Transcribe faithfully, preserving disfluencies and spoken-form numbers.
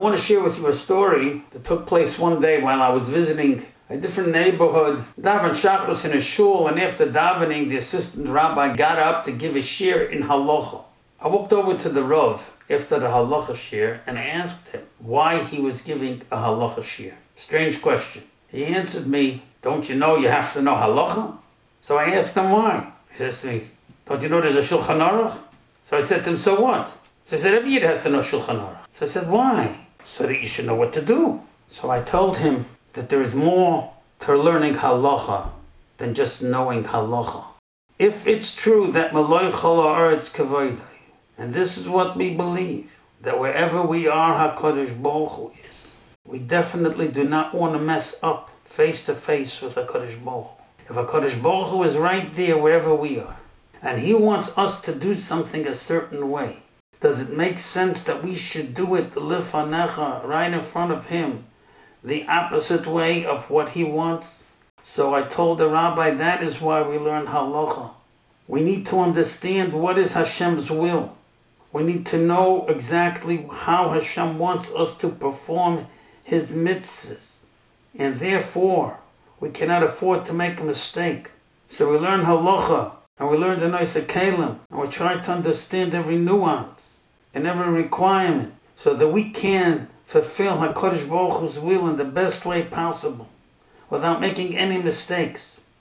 I want to share with you a story that took place one day while I was visiting a different neighborhood. Daven Shachris in a shul, and after davening, the assistant rabbi got up to give a shir in halacha. I walked over to the Rav after the halacha shir and I asked him why he was giving a halacha shir. Strange question. He answered me, "Don't you know you have to know halacha?" So I asked him why. He says to me, "Don't you know there's a Shulchan Aruch?" So I said to him, "So what?" So he said, "Every Yid has to know Shulchan Aruch." So I said, "Why?" "So that you should know what to do." So I told him that there is more to learning halacha than just knowing halacha. If it's true that Maloi Chol Haaretz Kavodah, and this is what we believe, that wherever we are, HaKadosh Baruch Hu is, we definitely do not want to mess up face to face with HaKadosh Baruch Hu. If HaKadosh Baruch Hu is right there wherever we are, and He wants us to do something a certain way, does it make sense that we should do it lifanecha, right in front of Him, the opposite way of what He wants? So I told the rabbi that is why we learn halacha. We need to understand what is Hashem's will. We need to know exactly how Hashem wants us to perform His mitzvahs. And therefore, we cannot afford to make a mistake. So we learn halacha, and we learn the Nois Kalim, and we try to understand every nuance and every requirement so that we can fulfill HaKadosh Baruch Hu's will in the best way possible without making any mistakes.